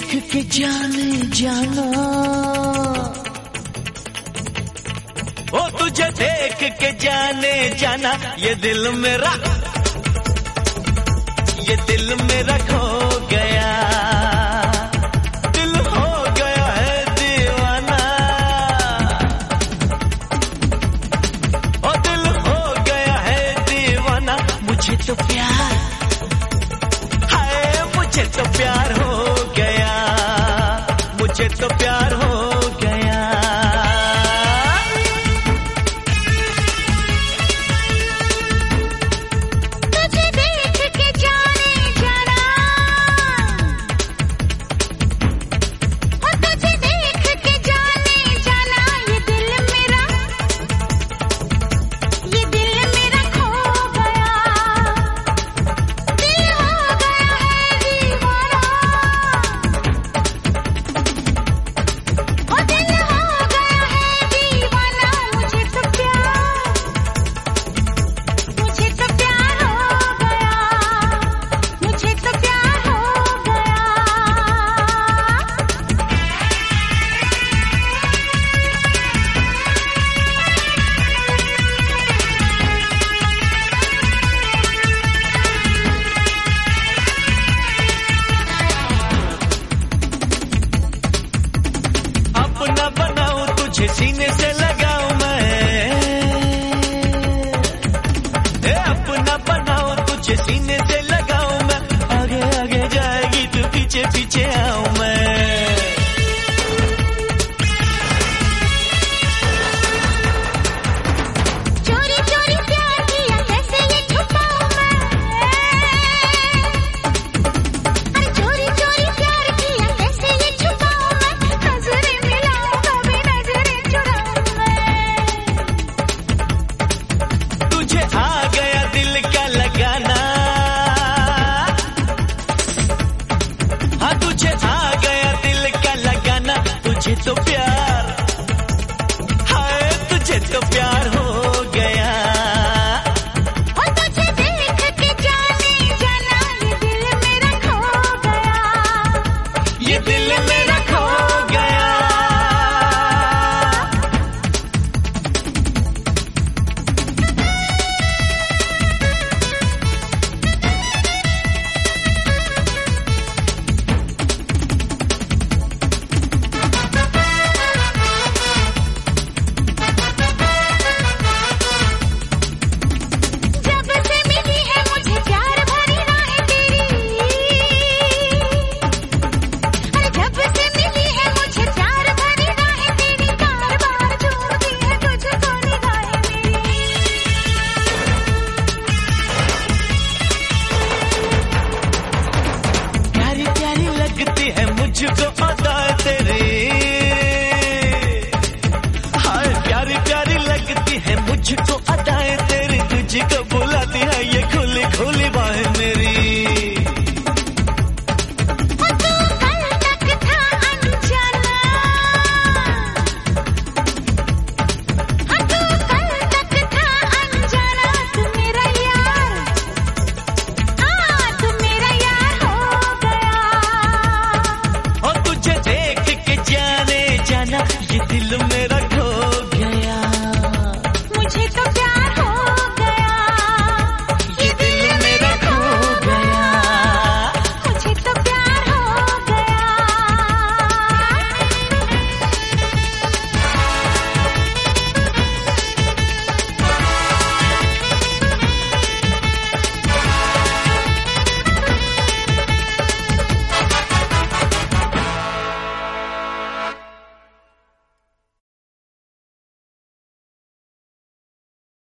के जाने जाना, ओ तुझे देख के जाने जाना, ये दिल मेरा खो गया, दिल हो गया है दीवाना, ओ दिल हो गया है दीवाना। मुझे तो प्यार, हाय मुझे तो प्यार हो गया, मुझे तो प्यार हो गया। सीने से लगाऊं मैं, अपना बनाऊं तुझे सीने से लगाऊं मैं, आगे आगे जाएगी तू पीछे पीछे आऊं मैं। चोरी चोरी प्यार किया कैसे ये छुपाऊं मैं, अरे चोरी चोरी प्यार किया कैसे ये छुपाऊं मैं, नजरें मिलाऊं कभी नजरें चुराऊं मैं। तुझे आ गया दिल का लगाना, हाँ तुझे आ गया दिल का लगाना, तुझे तो प्यार, हाय तुझे तो प्यार हो गया। ओ तुझे देख के जाने जाना, ये दिल मेरा खो गया, ये दिल मेरा खो गया। जब से मिली है मुझे प्यार भरी राहें तेरी, अरे जब से मिली है मुझे प्यार भरी राहें तेरी, बार बार झूमती है तुझको निगाहें मेरी। प्यारी प्यारी लगती है मुझको अदा तेरी, हाय प्यारी प्यारी लगती है मुझको